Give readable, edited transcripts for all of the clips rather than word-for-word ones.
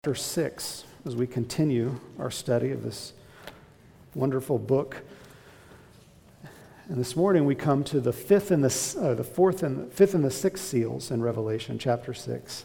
Chapter 6, as we continue our study of this wonderful book. And this morning we come to the fifth and the sixth seals in Revelation, chapter 6.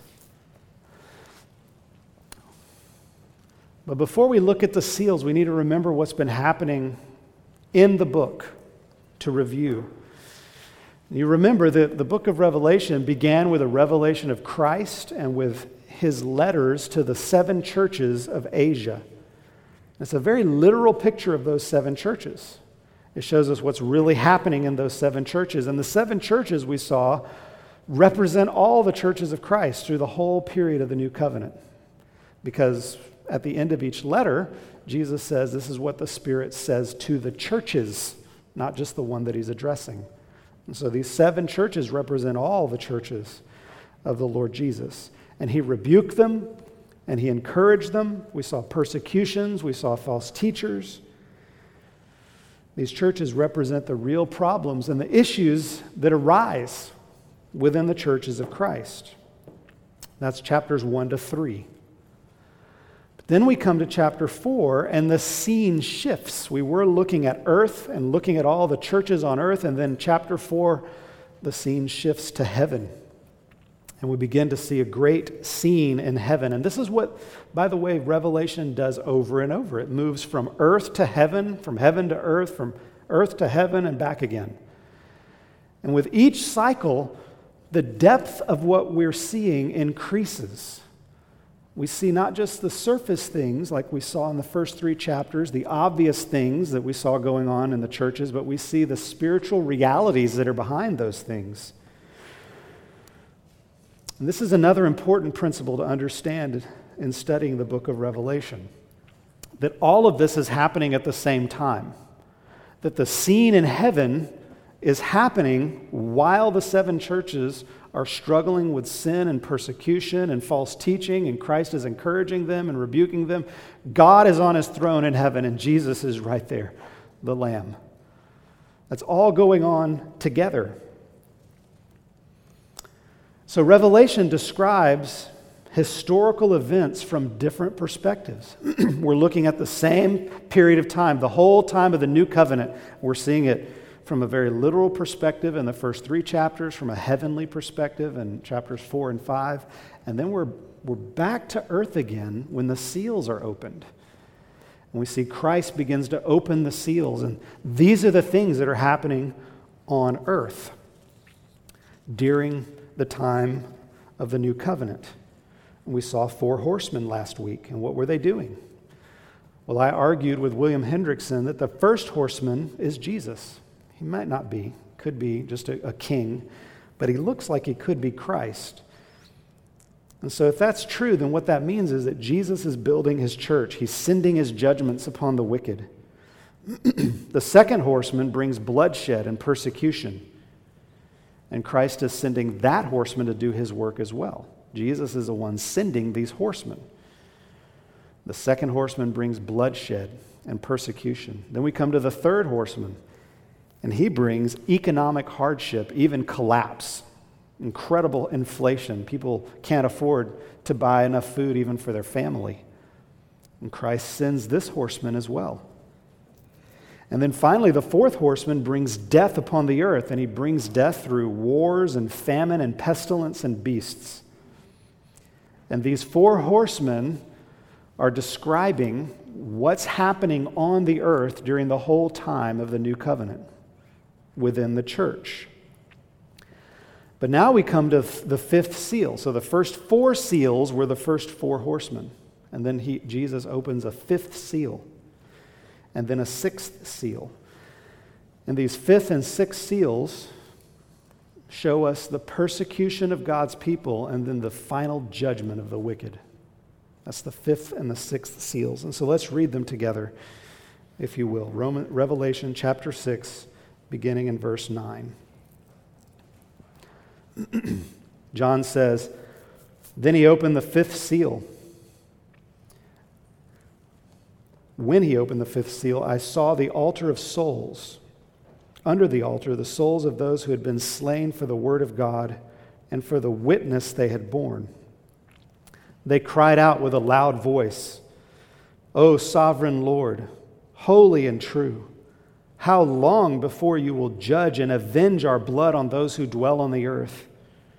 But before we look at the seals, we need to remember what's been happening in the book to review. You remember that the book of Revelation began with a revelation of Christ and with his letters to the 7 churches of Asia. It's a very literal picture of those 7 churches. It shows us what's really happening in those 7 churches. And the 7 churches we saw represent all the churches of Christ through the whole period of the New Covenant. Because at the end of each letter, Jesus says this is what the Spirit says to the churches, not just the one that he's addressing. And so these 7 churches represent all the churches of the Lord Jesus. And he rebuked them, and he encouraged them. We saw persecutions. We saw false teachers. These churches represent the real problems and the issues that arise within the churches of Christ. That's chapters 1 to 3. But then we come to chapter 4, and the scene shifts. We were looking at earth and looking at all the churches on earth, and then chapter 4, the scene shifts to heaven. And we begin to see a great scene in heaven. And this is what, by the way, Revelation does over and over. It moves from earth to heaven, from heaven to earth, from earth to heaven, and back again. And with each cycle, the depth of what we're seeing increases. We see not just the surface things like we saw in the first 3 chapters, the obvious things that we saw going on in the churches, but we see the spiritual realities that are behind those things. And this is another important principle to understand in studying the book of Revelation, that all of this is happening at the same time, that the scene in heaven is happening while the 7 churches are struggling with sin and persecution and false teaching, and Christ is encouraging them and rebuking them. God is on his throne in heaven, and Jesus is right there, the Lamb. That's all going on together. So Revelation describes historical events from different perspectives. We're looking at the same period of time, the whole time of the New Covenant. We're seeing it from a very literal perspective in the first 3 chapters, from a heavenly perspective in chapters 4 and 5, and then we're back to earth again when the seals are opened. And we see Christ begins to open the seals, and these are the things that are happening on earth during the time of the New Covenant. We saw 4 horsemen last week, and what were they doing? Well, I argued with William Hendrickson that the first horseman is Jesus. He might not be, could be just a king, but he looks like he could be Christ. And so if that's true, then what that means is that Jesus is building his church. He's sending his judgments upon the wicked. The second horseman brings bloodshed and persecution. And Christ is sending that horseman to do his work as well. Jesus is the one sending these horsemen. The second horseman brings bloodshed and persecution. Then we come to the third horseman, and he brings economic hardship, even collapse, incredible inflation. People can't afford to buy enough food even for their family. And Christ sends this horseman as well. And then finally, the fourth horseman brings death upon the earth, and he brings death through wars and famine and pestilence and beasts. And these 4 horsemen are describing what's happening on the earth during the whole time of the New Covenant within the church. But now we come to the 5th seal. So the first 4 seals were the first 4 horsemen. And then Jesus opens a 5th seal. And then a 6th seal. And these 5th and 6th seals show us the persecution of God's people and then the final judgment of the wicked. That's the 5th and the 6th seals. And so let's read them together, if you will. Revelation chapter 6, beginning in verse 9. John says, "Then he opened the 5th seal. When he opened the 5th seal, I saw the altar of souls. Under the altar, the souls of those who had been slain for the word of God and for the witness they had borne. They cried out with a loud voice, "O sovereign Lord, holy and true, how long before you will judge and avenge our blood on those who dwell on the earth?"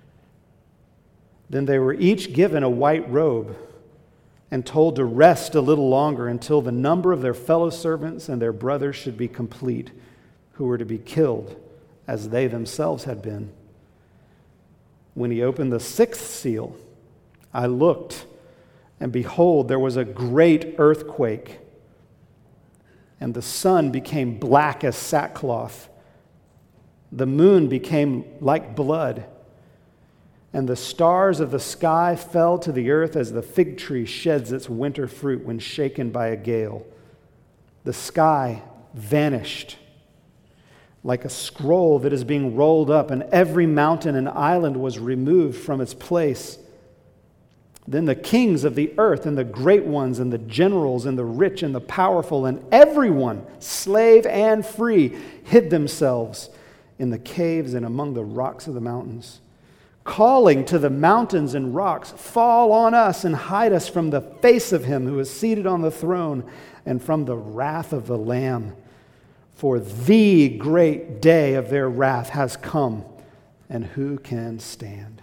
Then they were each given a white robe and told to rest a little longer until the number of their fellow servants and their brothers should be complete, who were to be killed as they themselves had been. When he opened the sixth seal, I looked, and behold, there was a great earthquake, and the sun became black as sackcloth. The moon became like blood, and the stars of the sky fell to the earth as the fig tree sheds its winter fruit when shaken by a gale. The sky vanished like a scroll that is being rolled up, and every mountain and island was removed from its place. Then the kings of the earth and the great ones and the generals and the rich and the powerful and everyone, slave and free, hid themselves in the caves and among the rocks of the mountains, calling to the mountains and rocks, "Fall on us and hide us from the face of him who is seated on the throne and from the wrath of the Lamb. For the great day of their wrath has come, and who can stand?"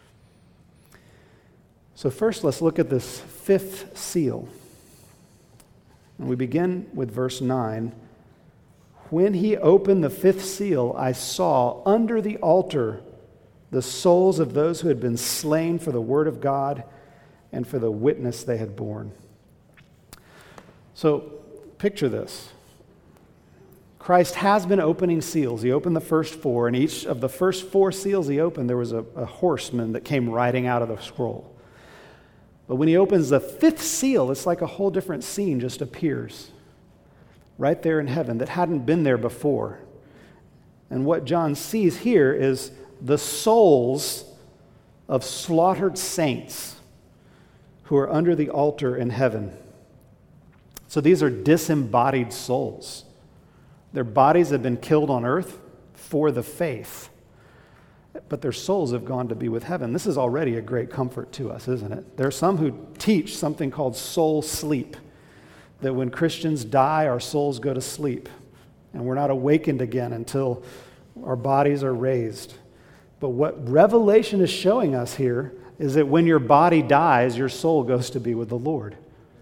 So first, let's look at this fifth seal. And we begin with verse 9. When he opened the fifth seal, I saw under the altar the souls of those who had been slain for the word of God and for the witness they had borne. So picture this. Christ has been opening seals. He opened the first four, and each of the first four seals he opened, there was a horseman that came riding out of the scroll. But when he opens the fifth seal, it's like a whole different scene just appears right there in heaven that hadn't been there before. And what John sees here is the souls of slaughtered saints who are under the altar in heaven. So these are disembodied souls. Their bodies have been killed on earth for the faith, but their souls have gone to be with heaven. This is already a great comfort to us, isn't it? There are some who teach something called soul sleep, that when Christians die, our souls go to sleep, and we're not awakened again until our bodies are raised. But what Revelation is showing us here is that when your body dies, your soul goes to be with the Lord.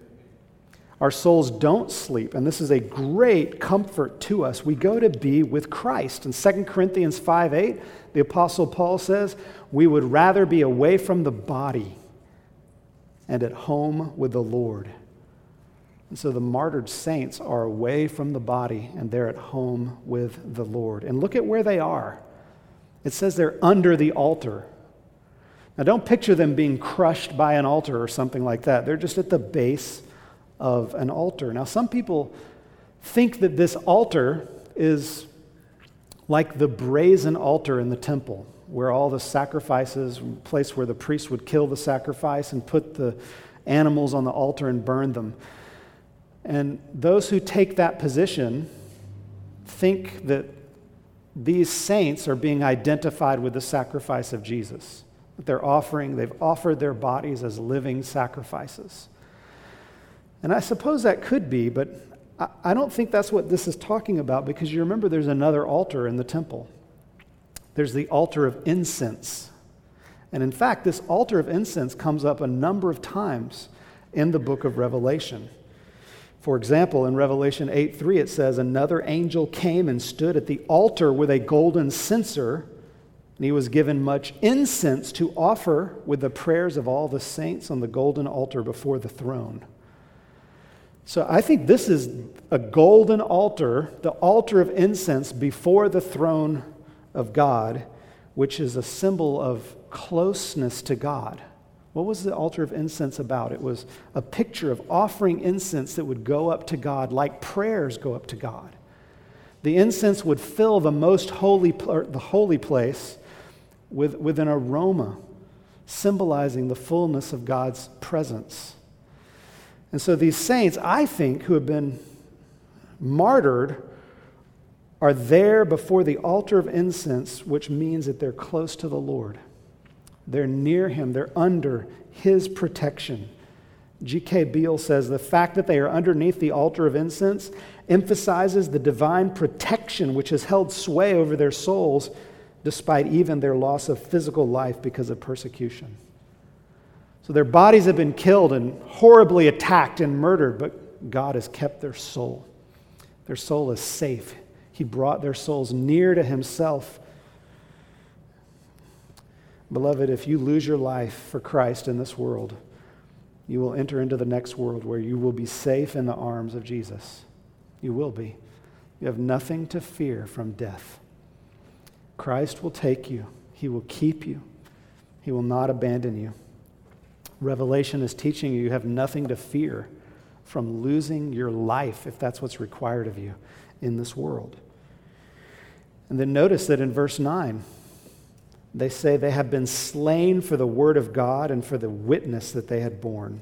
Our souls don't sleep, and this is a great comfort to us. We go to be with Christ. In 2 Corinthians 5:8, the Apostle Paul says, "We would rather be away from the body and at home with the Lord." And so the martyred saints are away from the body, and they're at home with the Lord. And look at where they are. It says they're under the altar. Now don't picture them being crushed by an altar or something like that. They're just at the base of an altar. Now, some people think that this altar is like the brazen altar in the temple, where all the sacrifices, place where the priest would kill the sacrifice and put the animals on the altar and burn them. And those who take that position think that these saints are being identified with the sacrifice of Jesus. That they've offered their bodies as living sacrifices. And I suppose that could be, but I don't think that's what this is talking about, because you remember there's another altar in the temple. There's the altar of incense. And in fact, this altar of incense comes up a number of times in the book of Revelation. For example, in Revelation 8:3, it says, "Another angel came and stood at the altar with a golden censer, and he was given much incense to offer with the prayers of all the saints on the golden altar before the throne." So I think this is a golden altar, the altar of incense before the throne of God, which is a symbol of closeness to God. What was the altar of incense about? It was a picture of offering incense that would go up to God like prayers go up to God. The incense would fill the most holy, the holy place with an aroma symbolizing the fullness of God's presence. And so these saints, I think, who have been martyred, are there before the altar of incense, which means that they're close to the Lord. They're near Him. They're under his protection. G.K. Beale says, the fact that they are underneath the altar of incense emphasizes the divine protection which has held sway over their souls despite even their loss of physical life because of persecution. So their bodies have been killed and horribly attacked and murdered, but God has kept their soul. Their soul is safe. He brought their souls near to himself. Beloved, if you lose your life for Christ in this world, you will enter into the next world where you will be safe in the arms of Jesus. You will be. You have nothing to fear from death. Christ will take you. He will keep you. He will not abandon you. Revelation is teaching you have nothing to fear from losing your life, if that's what's required of you in this world. And then notice that in verse 9, they say they have been slain for the word of God and for the witness that they had borne.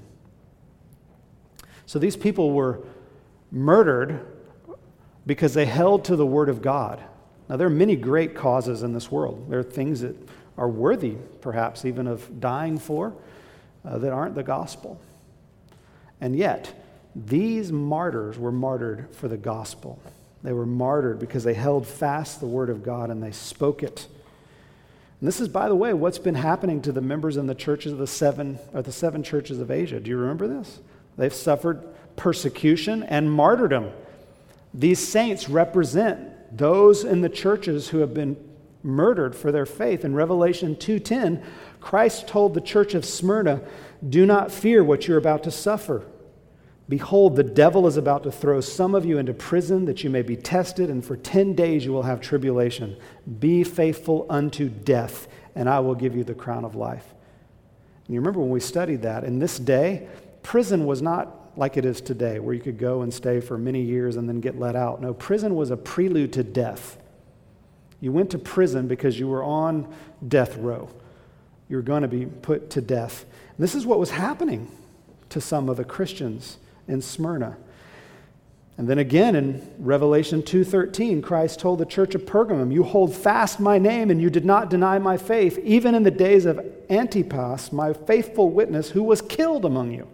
So these people were murdered because they held to the word of God. Now, there are many great causes in this world. There are things that are worthy, perhaps, even of dying for, that aren't the gospel. And yet, these martyrs were martyred for the gospel. They were martyred because they held fast the word of God and they spoke it. And this is, by the way, what's been happening to the members in the churches of the seven churches of Asia. Do you remember this? They've suffered persecution and martyrdom. These saints represent those in the churches who have been murdered for their faith. In Revelation 2:10, Christ told the church of Smyrna, "Do not fear what you're about to suffer. Behold, the devil is about to throw some of you into prison that you may be tested, and for 10 days you will have tribulation. Be faithful unto death, and I will give you the crown of life." And you remember when we studied that, in this day, prison was not like it is today, where you could go and stay for many years and then get let out. No, prison was a prelude to death. You went to prison because you were on death row. You were going to be put to death. And this is what was happening to some of the Christians in Smyrna. And then again in Revelation 2:13, Christ told the church of Pergamum, "You hold fast my name and you did not deny my faith, even in the days of Antipas, my faithful witness, who was killed among you."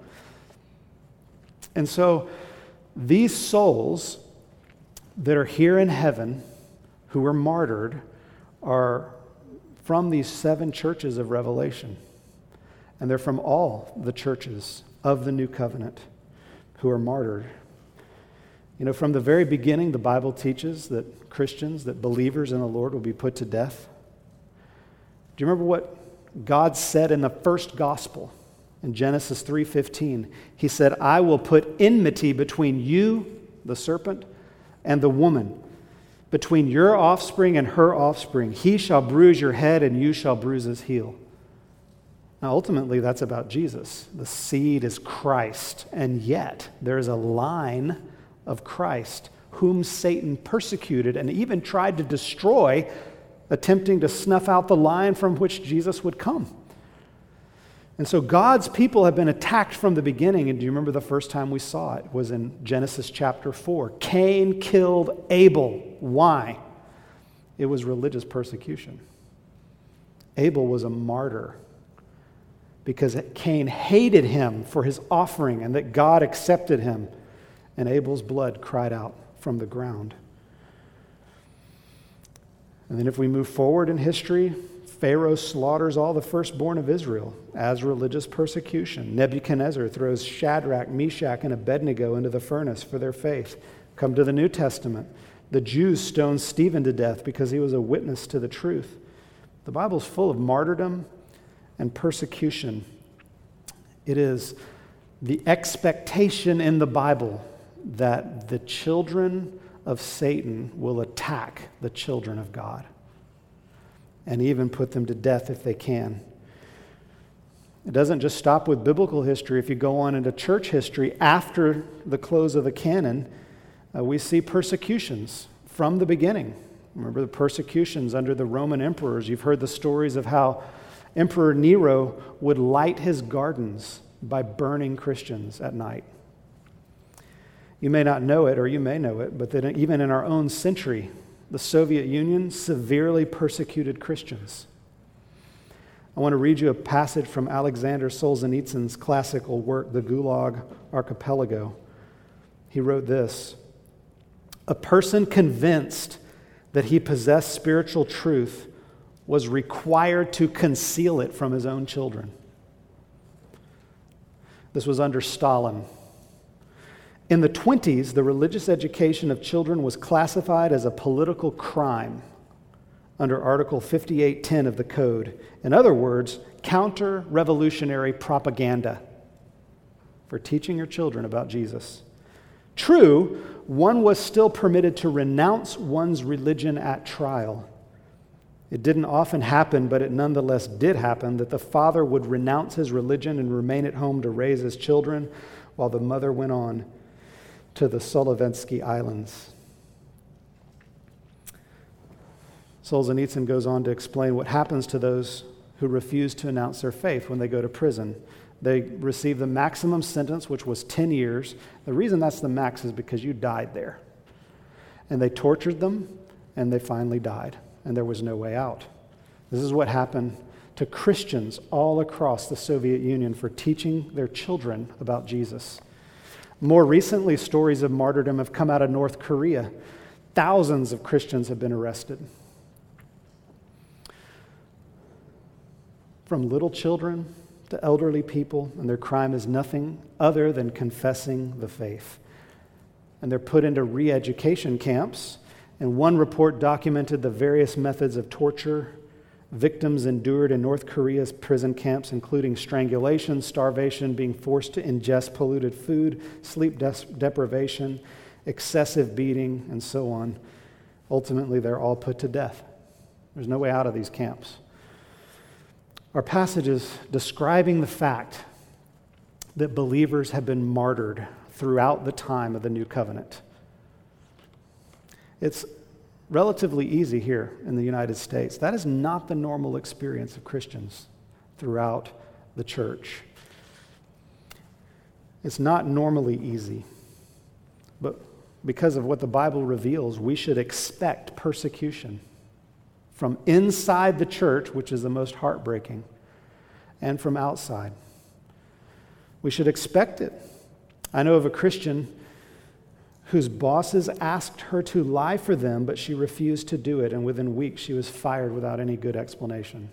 And so these souls that are here in heaven who were martyred are from these 7 churches of Revelation. And they're from all the churches of the new covenant who are martyred. You know, from the very beginning, the Bible teaches that Christians, that believers in the Lord will be put to death. Do you remember what God said in the first gospel? In Genesis 3:15, he said, "I will put enmity between you, the serpent, and the woman, between your offspring and her offspring. He shall bruise your head and you shall bruise his heel." Now, ultimately, that's about Jesus. The seed is Christ, and yet there is a line of Christ whom Satan persecuted and even tried to destroy, attempting to snuff out the line from which Jesus would come. And so God's people have been attacked from the beginning. And do you remember the first time we saw it was in Genesis chapter 4. Cain killed Abel. Why? It was religious persecution. Abel was a martyr because Cain hated him for his offering and that God accepted him. And Abel's blood cried out from the ground. And then if we move forward in history, Pharaoh slaughters all the firstborn of Israel as religious persecution. Nebuchadnezzar throws Shadrach, Meshach, and Abednego into the furnace for their faith. Come to the New Testament. The Jews stoned Stephen to death because he was a witness to the truth. The Bible's full of martyrdom and persecution. It is the expectation in the Bible that the children of Satan will attack the children of God and even put them to death if they can. It doesn't just stop with biblical history. If you go on into church history after the close of the canon, we see persecutions from the beginning. Remember the persecutions under the Roman emperors. You've heard the stories of how Emperor Nero would light his gardens by burning Christians at night. You may not know it, or you may know it, but that even in our own century, the Soviet Union severely persecuted Christians. I want to read you a passage from Alexander Solzhenitsyn's classical work, The Gulag Archipelago. He wrote this: "A person convinced that he possessed spiritual truth was required to conceal it from his own children." This was under Stalin. In the 1920s, the religious education of children was classified as a political crime under Article 5810 of the Code. In other words, counter-revolutionary propaganda for teaching your children about Jesus. True, one was still permitted to renounce one's religion at trial. It didn't often happen, but it nonetheless did happen, that the father would renounce his religion and remain at home to raise his children while the mother went on to the Solovetsky Islands. Solzhenitsyn goes on to explain what happens to those who refuse to announce their faith when they go to prison. They receive the maximum sentence, which was 10 years. The reason that's the max is because you died there. And they tortured them, and they finally died, and there was no way out. This is what happened to Christians all across the Soviet Union for teaching their children about Jesus. More recently, stories of martyrdom have come out of North Korea. Thousands of Christians have been arrested. From little children to elderly people, and their crime is nothing other than confessing the faith. And they're put into re-education camps, and one report documented the various methods of torture victims endured in North Korea's prison camps, including strangulation, starvation, being forced to ingest polluted food, sleep deprivation, excessive beating, and so on. Ultimately, they're all put to death. There's no way out of these camps. Our passage is describing the fact that believers have been martyred throughout the time of the New Covenant. It's relatively easy here in the United States. That is not the normal experience of Christians throughout the church. It's not normally easy. But because of what the Bible reveals, we should expect persecution from inside the church, which is the most heartbreaking, and from outside. We should expect it. I know of a Christian whose bosses asked her to lie for them, but she refused to do it, and within weeks she was fired without any good explanation.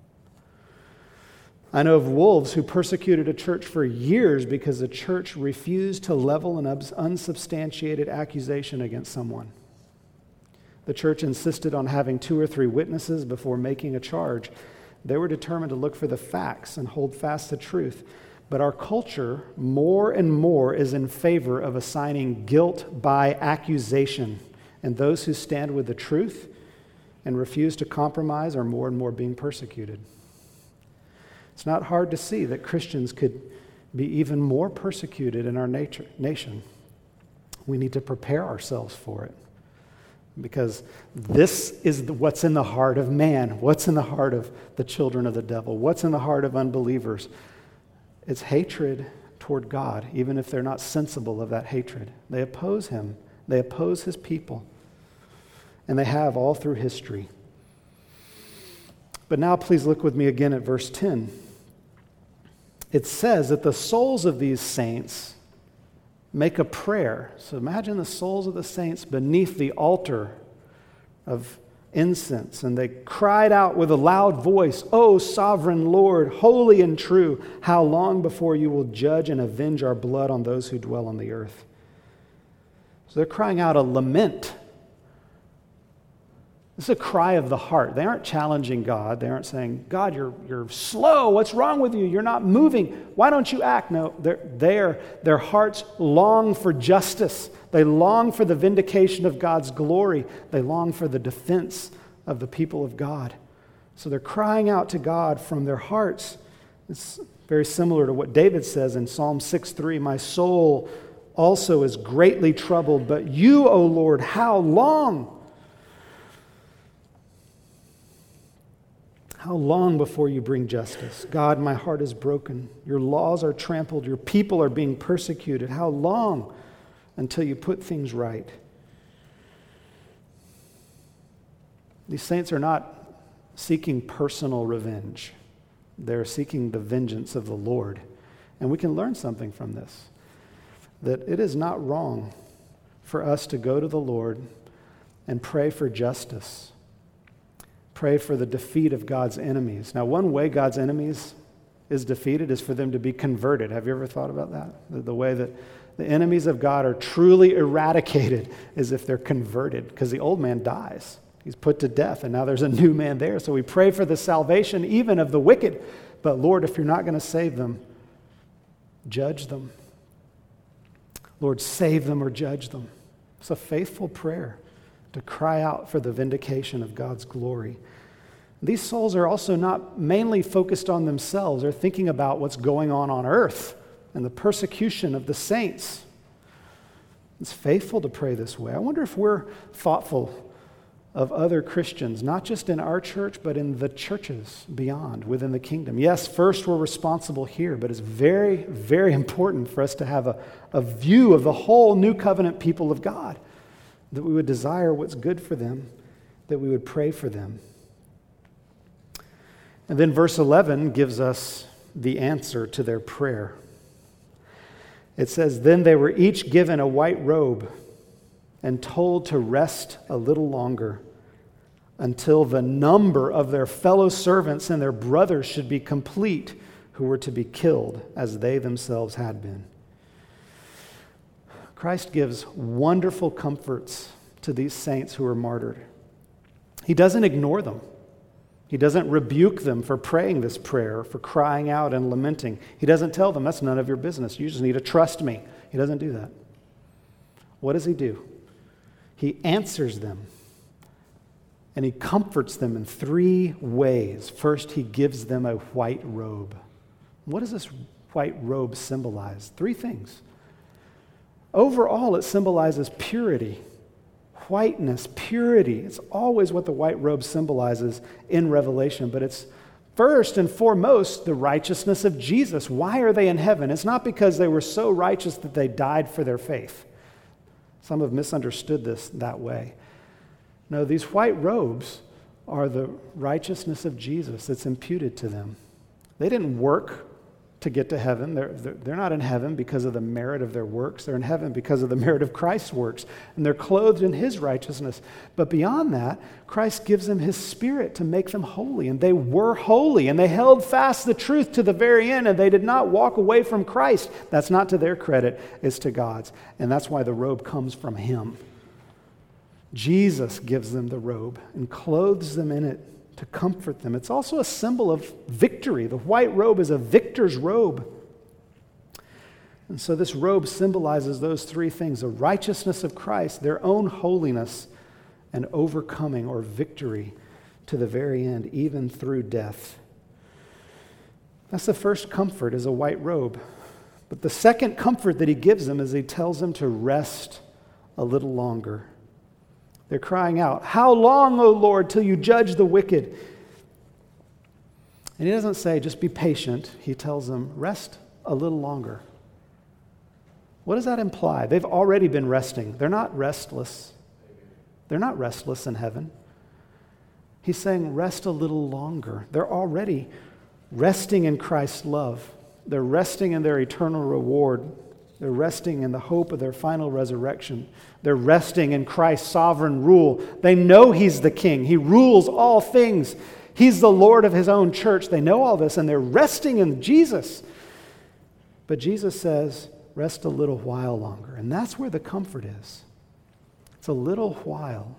I know of wolves who persecuted a church for years because the church refused to level an unsubstantiated accusation against someone. The church insisted on having 2 or 3 witnesses before making a charge. They were determined to look for the facts and hold fast to truth. But our culture, more and more, is in favor of assigning guilt by accusation. And those who stand with the truth and refuse to compromise are more and more being persecuted. It's not hard to see that Christians could be even more persecuted in our nation. We need to prepare ourselves for it. Because this is what's in the heart of man. What's in the heart of the children of the devil? What's in the heart of unbelievers? It's hatred toward God, even if they're not sensible of that hatred. They oppose him. They oppose his people. And they have all through history. But now please look with me again at verse 10. It says that the souls of these saints make a prayer. So imagine the souls of the saints beneath the altar of incense, and they cried out with a loud voice, "O sovereign Lord, holy and true, how long before you will judge and avenge our blood on those who dwell on the earth?" So they're crying out a lament. This is a cry of the heart. They aren't challenging God. They aren't saying, "God, you're slow. What's wrong with you? You're not moving. Why don't you act?" No, their hearts long for justice. They long for the vindication of God's glory. They long for the defense of the people of God. So they're crying out to God from their hearts. It's very similar to what David says in Psalm 6:3, "My soul also is greatly troubled, but you, O Lord, how long? How long before you bring justice? God, my heart is broken. Your laws are trampled. Your people are being persecuted. How long until you put things right?" These saints are not seeking personal revenge. They're seeking the vengeance of the Lord. And we can learn something from this, that it is not wrong for us to go to the Lord and pray for justice, pray for the defeat of God's enemies. Now, one way God's enemies is defeated is for them to be converted. Have you ever thought about that? The way that the enemies of God are truly eradicated is if they're converted, because the old man dies. He's put to death, and now there's a new man there. So we pray for the salvation even of the wicked. But Lord, if you're not going to save them, judge them. Lord, save them or judge them. It's a faithful prayer to cry out for the vindication of God's glory. These souls are also not mainly focused on themselves. They're thinking about what's going on earth and the persecution of the saints. It's faithful to pray this way. I wonder if we're thoughtful of other Christians, not just in our church, but in the churches beyond, within the kingdom. Yes, first we're responsible here, but it's very, very important for us to have a view of the whole new covenant people of God, that we would desire what's good for them, that we would pray for them. And then verse 11 gives us the answer to their prayer. It says, "Then they were each given a white robe and told to rest a little longer until the number of their fellow servants and their brothers should be complete, who were to be killed as they themselves had been." Christ gives wonderful comforts to these saints who are martyred. He doesn't ignore them. He doesn't rebuke them for praying this prayer, for crying out and lamenting. He doesn't tell them, that's none of your business. You just need to trust me. He doesn't do that. What does he do? He answers them, and he comforts them in three ways. First, he gives them a white robe. What does this white robe symbolize? Three things. Overall, it symbolizes purity. Whiteness, purity. It's always what the white robe symbolizes in Revelation, but it's first and foremost the righteousness of Jesus. Why are they in heaven? It's not because they were so righteous that they died for their faith. Some have misunderstood this that way. No, these white robes are the righteousness of Jesus that's imputed to them. They didn't work to get to heaven. They're not in heaven because of the merit of their works. They're in heaven because of the merit of Christ's works, and they're clothed in his righteousness. But beyond that, Christ gives them his Spirit to make them holy, and they were holy, and they held fast the truth to the very end, and they did not walk away from Christ. That's not to their credit, it's to God's, and that's why the robe comes from him. Jesus gives them the robe and clothes them in it to comfort them. It's also a symbol of victory. The white robe is a victor's robe. And so this robe symbolizes those three things: the righteousness of Christ, their own holiness, and overcoming or victory to the very end, even through death. That's the first comfort, is a white robe. But the second comfort that he gives them is he tells them to rest a little longer. They're crying out, "How long, O Lord, till you judge the wicked?" And he doesn't say, just be patient. He tells them, rest a little longer. What does that imply? They've already been resting. They're not restless. They're not restless in heaven. He's saying, rest a little longer. They're already resting in Christ's love. They're resting in their eternal reward. They're resting in the hope of their final resurrection. They're resting in Christ's sovereign rule. They know he's the king. He rules all things. He's the Lord of his own church. They know all this, and they're resting in Jesus. But Jesus says, rest a little while longer. And that's where the comfort is. It's a little while.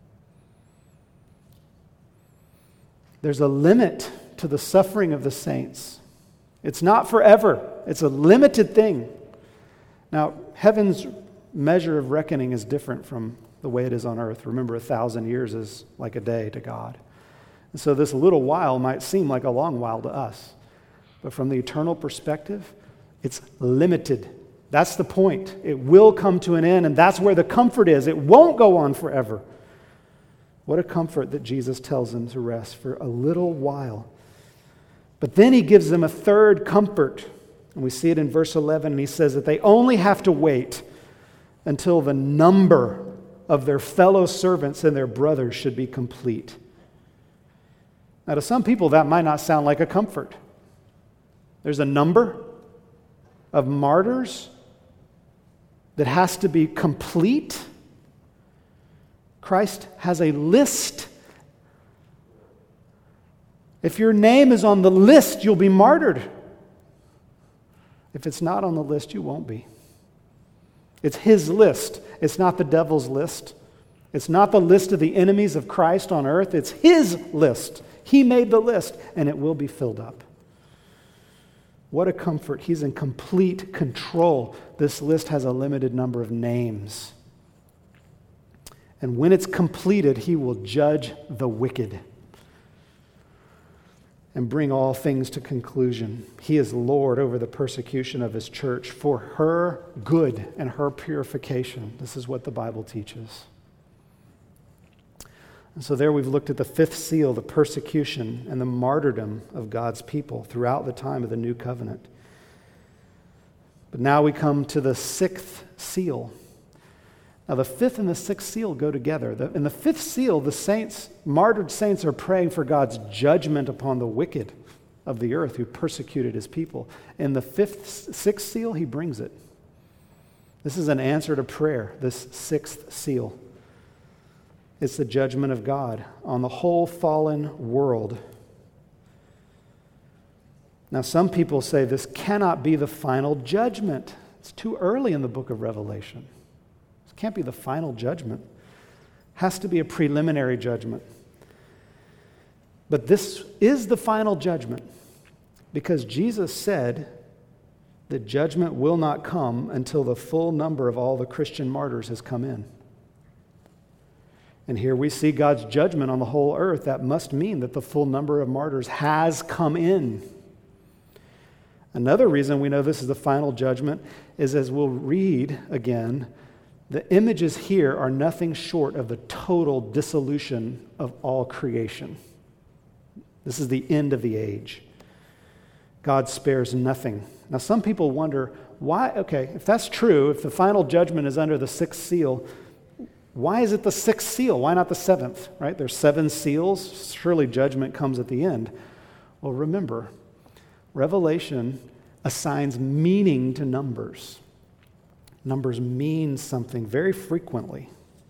There's a limit to the suffering of the saints. It's not forever. It's a limited thing. Now, heaven's measure of reckoning is different from the way it is on earth. Remember, 1,000 years is like a day to God. And so this little while might seem like a long while to us. But from the eternal perspective, it's limited. That's the point. It will come to an end, and that's where the comfort is. It won't go on forever. What a comfort that Jesus tells them to rest for a little while. But then he gives them a third comfort. And we see it in verse 11, and he says that they only have to wait until the number of their fellow servants and their brothers should be complete. Now, to some people, that might not sound like a comfort. There's a number of martyrs that has to be complete. Christ has a list. If your name is on the list, you'll be martyred. If it's not on the list, you won't be. It's his list. It's not the devil's list. It's not the list of the enemies of Christ on earth. It's his list. He made the list, and it will be filled up. What a comfort. He's in complete control. This list has a limited number of names. And when it's completed, he will judge the wicked and bring all things to conclusion. He is Lord over the persecution of his church for her good and her purification. This is what the Bible teaches. And so there we've looked at the fifth seal, the persecution and the martyrdom of God's people throughout the time of the new covenant. But now we come to the sixth seal. Now the fifth and the sixth seal go together. In the fifth seal, the saints, martyred saints, are praying for God's judgment upon the wicked of the earth who persecuted his people. In the sixth seal, he brings it. This is an answer to prayer, this sixth seal. It's the judgment of God on the whole fallen world. Now, some people say this cannot be the final judgment. It's too early in the book of Revelation. This can't be the final judgment. It has to be a preliminary judgment. But this is the final judgment because Jesus said that judgment will not come until the full number of all the Christian martyrs has come in. And here we see God's judgment on the whole earth. That must mean that the full number of martyrs has come in. Another reason we know this is the final judgment is, as we'll read again, the images here are nothing short of the total dissolution of all creation. This is the end of the age. God spares nothing. Now, some people wonder, why, okay, if that's true, if the final judgment is under the sixth seal, why is it the sixth seal? Why not the seventh, right? There's 7 seals. Surely judgment comes at the end. Well, remember, Revelation assigns meaning to numbers. Numbers mean something very frequently.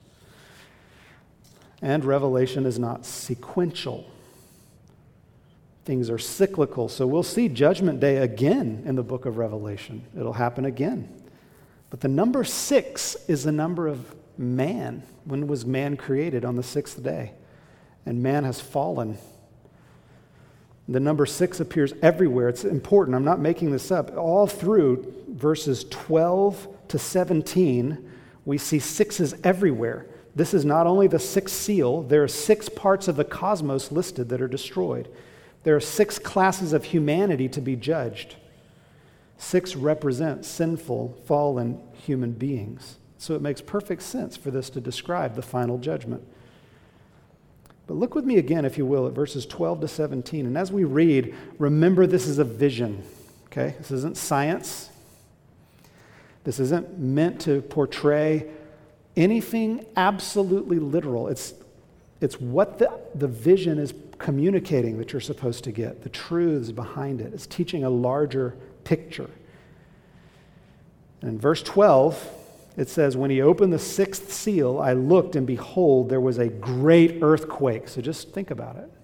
And Revelation is not sequential. Things are cyclical. So we'll see Judgment Day again in the book of Revelation. It'll happen again. But the number 6 is the number of man. When was man created? On the 6th day. And man has fallen. The number 6 appears everywhere. It's important. I'm not making this up. All through verses 12 to 17, we see 6s everywhere. This is not only the 6th seal. There are 6 parts of the cosmos listed that are destroyed. There are 6 classes of humanity to be judged. 6 represent sinful, fallen human beings. So it makes perfect sense for this to describe the final judgment. But look with me again, if you will, at verses 12 to 17. And as we read, remember this is a vision. Okay? This isn't science. This isn't meant to portray anything absolutely literal. It's what the vision is communicating that you're supposed to get, the truths behind it. It's teaching a larger picture. And in verse 12, it says, when he opened the 6th seal, I looked, and behold, there was a great earthquake. So just think about it.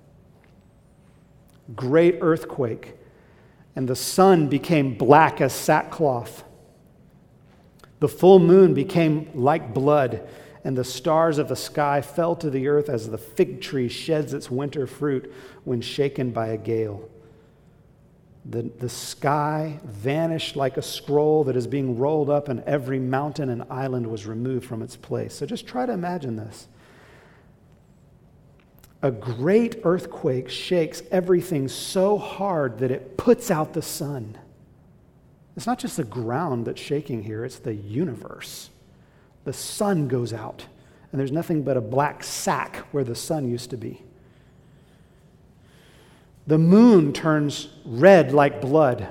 Great earthquake. And the sun became black as sackcloth. The full moon became like blood, and the stars of the sky fell to the earth as the fig tree sheds its winter fruit when shaken by a gale. The sky vanished like a scroll that is being rolled up, and every mountain and island was removed from its place. So just try to imagine this. A great earthquake shakes everything so hard that it puts out the sun. It's not just the ground that's shaking here, it's the universe. The sun goes out, and there's nothing but a black sack where the sun used to be. The moon turns red like blood.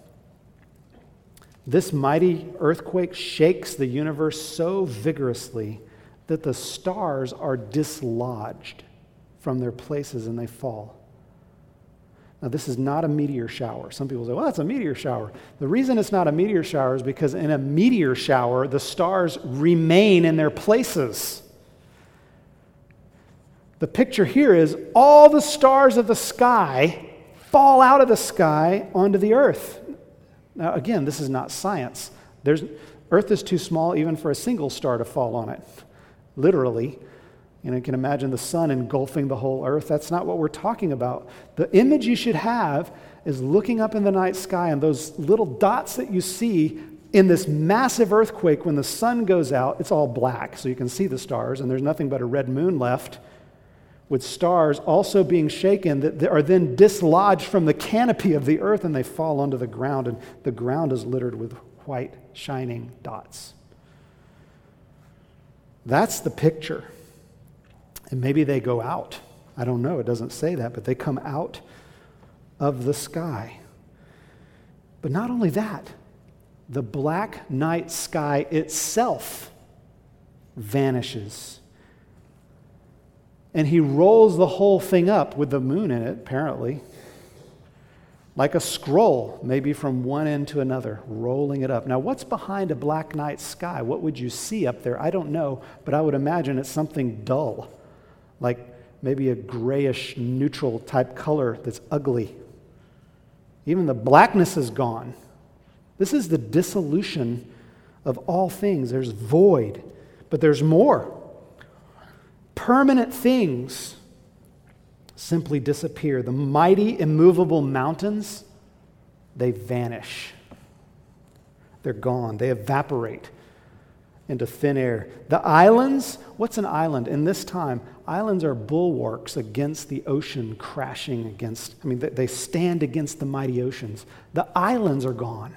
This mighty earthquake shakes the universe so vigorously that the stars are dislodged from their places and they fall. Now, this is not a meteor shower. Some people say, well, that's a meteor shower. The reason it's not a meteor shower is because in a meteor shower, the stars remain in their places. The picture here is all the stars of the sky fall out of the sky onto the earth. Now, again, this is not science. Earth is too small even for a single star to fall on it, literally. You can imagine the sun engulfing the whole earth. That's not what we're talking about. The image you should have is looking up in the night sky, and those little dots that you see in this massive earthquake, when the sun goes out, it's all black, so you can see the stars, and there's nothing but a red moon left, with stars also being shaken that are then dislodged from the canopy of the earth, and they fall onto the ground, and the ground is littered with white, shining dots. That's the picture. And maybe they go out. I don't know. It doesn't say that, but they come out of the sky. But not only that, the black night sky itself vanishes. And he rolls the whole thing up with the moon in it, apparently, like a scroll, maybe from one end to another, rolling it up. Now, what's behind a black night sky? What would you see up there? I don't know, but I would imagine it's something dull, like maybe a grayish, neutral type color that's ugly. Even the blackness is gone. This is the dissolution of all things. There's void, but there's more. Permanent things simply disappear. The mighty, immovable mountains, they vanish. They're gone. They evaporate into thin air. The islands, what's an island? In this time, islands are bulwarks against the ocean crashing against, they stand against the mighty oceans. The islands are gone.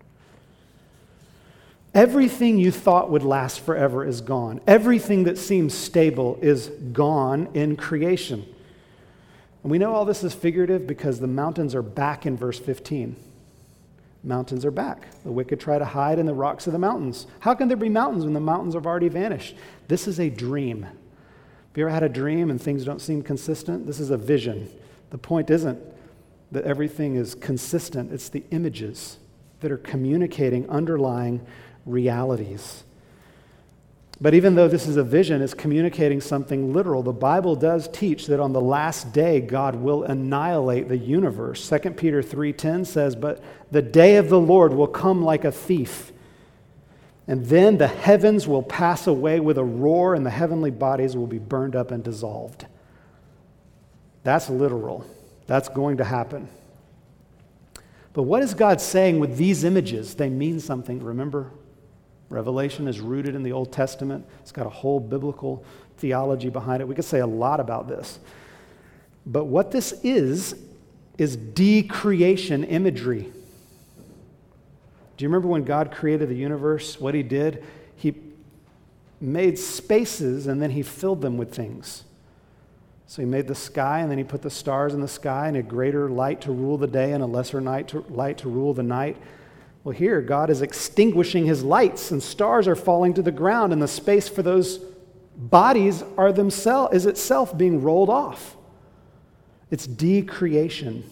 Everything you thought would last forever is gone. Everything that seems stable is gone in creation. And we know all this is figurative because the mountains are back in verse 15. Mountains are back. The wicked try to hide in the rocks of the mountains. How can there be mountains when the mountains have already vanished? This is a dream. Have you ever had a dream and things don't seem consistent? This is a vision. The point isn't that everything is consistent. It's the images that are communicating underlying realities. But even though this is a vision, it's communicating something literal. The Bible does teach that on the last day, God will annihilate the universe. 2 Peter 3:10 says, "But the day of the Lord will come like a thief, and then the heavens will pass away with a roar, and the heavenly bodies will be burned up and dissolved." That's literal. That's going to happen. But what is God saying with these images? They mean something, remember? Revelation is rooted in the Old Testament. It's got a whole biblical theology behind it. We could say a lot about this. But what this is decreation imagery. Do you remember when God created the universe? What he did? He made spaces and then he filled them with things. So he made the sky and then he put the stars in the sky and a greater light to rule the day and a lesser light to rule the night. Well, here, God is extinguishing his lights, and stars are falling to the ground, and the space for those bodies is itself being rolled off. It's decreation.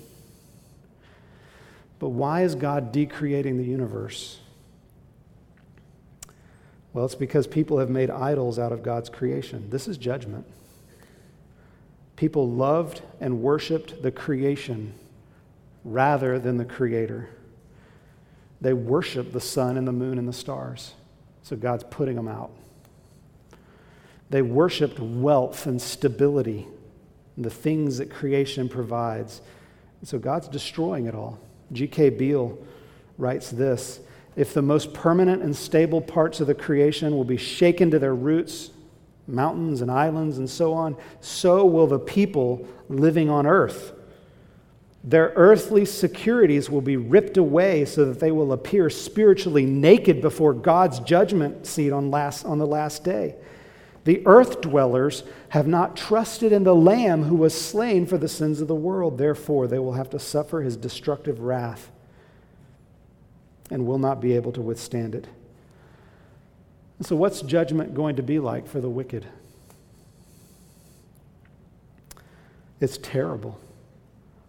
But why is God decreating the universe? Well, it's because people have made idols out of God's creation. This is judgment. People loved and worshiped the creation rather than the Creator. They worship the sun and the moon and the stars. So God's putting them out. They worshiped wealth and stability and the things that creation provides. So God's destroying it all. G.K. Beale writes this: "If the most permanent and stable parts of the creation will be shaken to their roots, mountains and islands and so on, so will the people living on earth. Their earthly securities will be ripped away so that they will appear spiritually naked before God's judgment seat on the last day. The earth dwellers have not trusted in the Lamb who was slain for the sins of the world. Therefore, they will have to suffer his destructive wrath and will not be able to withstand it." And so what's judgment going to be like for the wicked? It's terrible.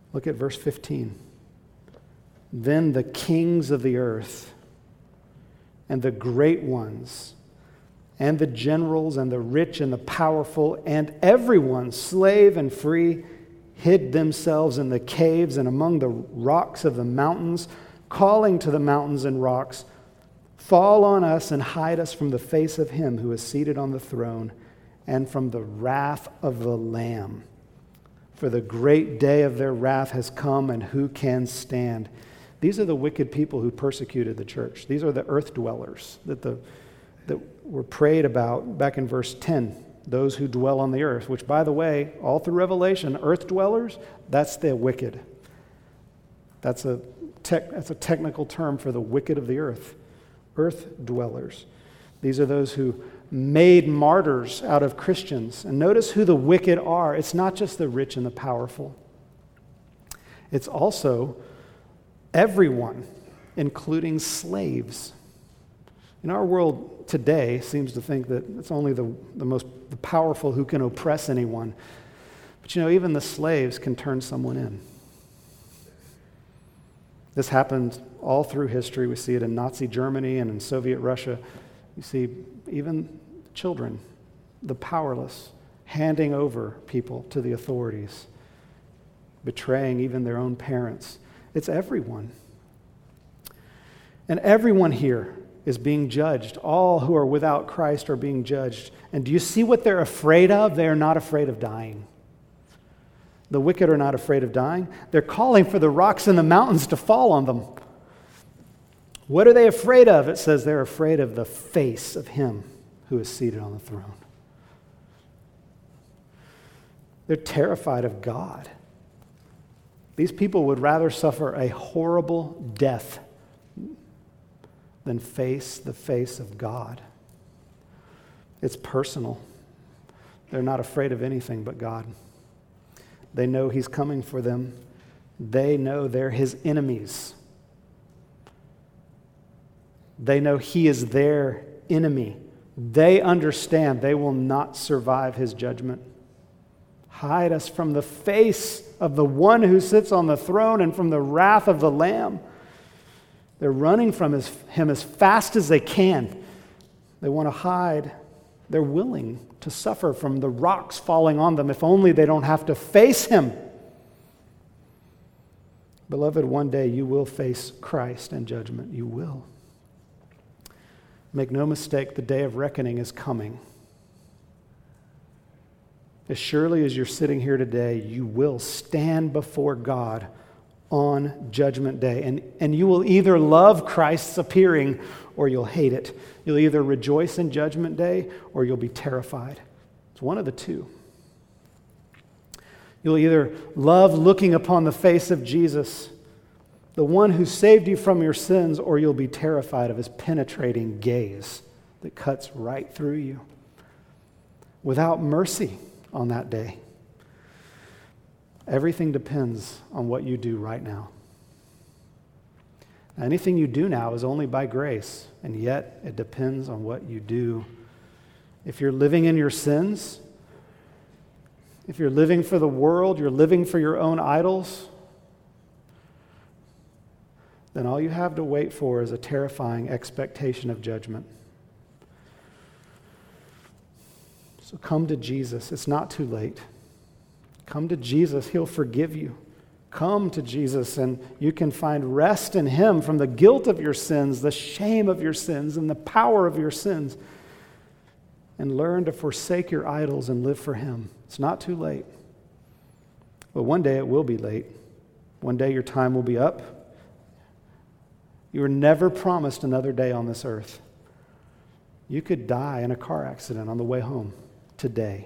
Look at verse 15. Then the kings of the earth and the great ones and the generals and the rich and the powerful and everyone, slave and free, hid themselves in the caves and among the rocks of the mountains, calling to the mountains and rocks, fall on us and hide us from the face of him who is seated on the throne and from the wrath of the Lamb. For the great day of their wrath has come, and who can stand? These are the wicked people who persecuted the church. These are the earth dwellers that were prayed about back in verse 10. Those who dwell on the earth, which, by the way, all through Revelation, earth dwellers, that's the wicked. That's a technical term for the wicked of the earth. Earth dwellers. These are those who made martyrs out of Christians. And notice who the wicked are. It's not just the rich and the powerful. It's also everyone, including slaves. In our world today seems to think that it's only the powerful who can oppress anyone. But even the slaves can turn someone in. This happened all through history. We see it in Nazi Germany and in Soviet Russia. You see even children, the powerless, handing over people to the authorities, betraying even their own parents. It's everyone. And everyone here is being judged. All who are without Christ are being judged. And do you see what they're afraid of? They are not afraid of dying. The wicked are not afraid of dying. They're calling for the rocks and the mountains to fall on them. What are they afraid of? It says they're afraid of the face of him who is seated on the throne. They're terrified of God. These people would rather suffer a horrible death than face the face of God. It's personal. They're not afraid of anything but God. They know he's coming for them. They know they're his enemies. They know he is their enemy. They understand they will not survive his judgment. Hide us from the face of the one who sits on the throne and from the wrath of the Lamb. They're running from him as fast as they can. They want to hide. They're willing to suffer from the rocks falling on them if only they don't have to face him. Beloved, one day you will face Christ and judgment. You will. Make no mistake, the day of reckoning is coming. As surely as you're sitting here today, you will stand before God on Judgment Day. And you will either love Christ's appearing or you'll hate it. You'll either rejoice in Judgment Day or you'll be terrified. It's one of the two. You'll either love looking upon the face of Jesus, the one who saved you from your sins, or you'll be terrified of his penetrating gaze that cuts right through you without mercy on that day. Everything depends on what you do right now. Anything you do now is only by grace, and yet it depends on what you do. If you're living in your sins, if you're living for the world, you're living for your own idols, then all you have to wait for is a terrifying expectation of judgment. So come to Jesus. It's not too late. Come to Jesus. He'll forgive you. Come to Jesus and you can find rest in him from the guilt of your sins, the shame of your sins, and the power of your sins. And learn to forsake your idols and live for him. It's not too late. But one day it will be late. One day your time will be up. You were never promised another day on this earth. You could die in a car accident on the way home today.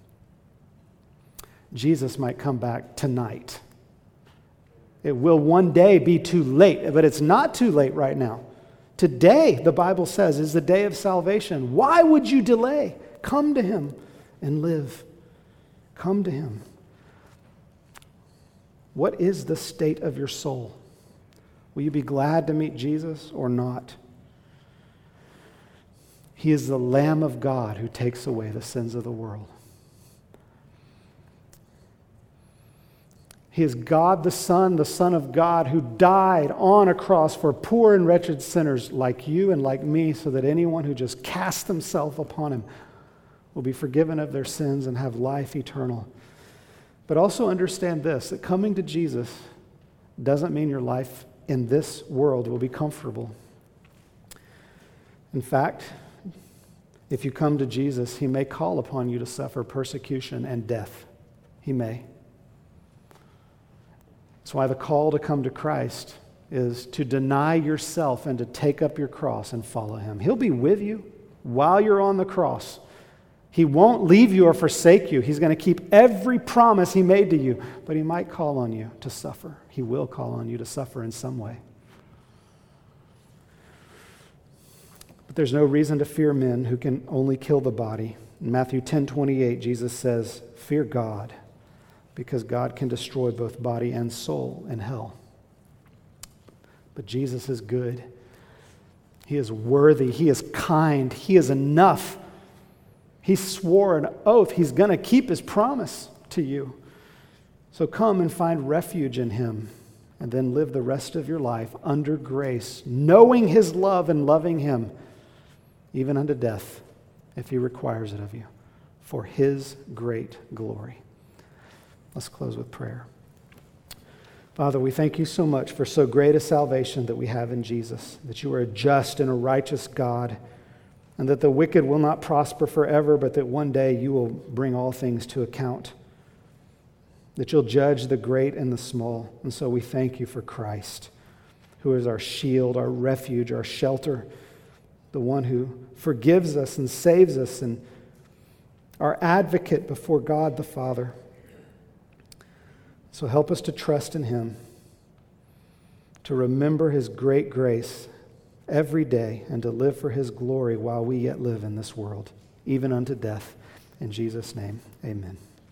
Jesus might come back tonight. It will one day be too late, but it's not too late right now. Today, the Bible says, is the day of salvation. Why would you delay? Come to him and live. Come to him. What is the state of your soul? Will you be glad to meet Jesus or not? He is the Lamb of God who takes away the sins of the world. He is God the Son of God, who died on a cross for poor and wretched sinners like you and like me, so that anyone who just casts themselves upon him will be forgiven of their sins and have life eternal. But also understand this, that coming to Jesus doesn't mean your life in this world will be comfortable. In fact, if you come to Jesus, he may call upon you to suffer persecution and death. He may. That's why the call to come to Christ is to deny yourself and to take up your cross and follow him. He'll be with you while you're on the cross. He won't leave you or forsake you. He's going to keep every promise he made to you, but he might call on you to suffer. He will call on you to suffer in some way. But there's no reason to fear men who can only kill the body. In Matthew 10:28, Jesus says, "Fear God, because God can destroy both body and soul in hell." But Jesus is good. He is worthy. He is kind. He is enough. He swore an oath. He's going to keep his promise to you. So come and find refuge in him, and then live the rest of your life under grace, knowing his love and loving him, even unto death, if he requires it of you, for his great glory. Let's close with prayer. Father, we thank you so much for so great a salvation that we have in Jesus, that you are a just and a righteous God, and that the wicked will not prosper forever, but that one day you will bring all things to account, that you'll judge the great and the small. And so we thank you for Christ, who is our shield, our refuge, our shelter, the one who forgives us and saves us, and our advocate before God the Father. So help us to trust in him, to remember his great grace every day, and to live for his glory while we yet live in this world, even unto death. In Jesus' name, amen.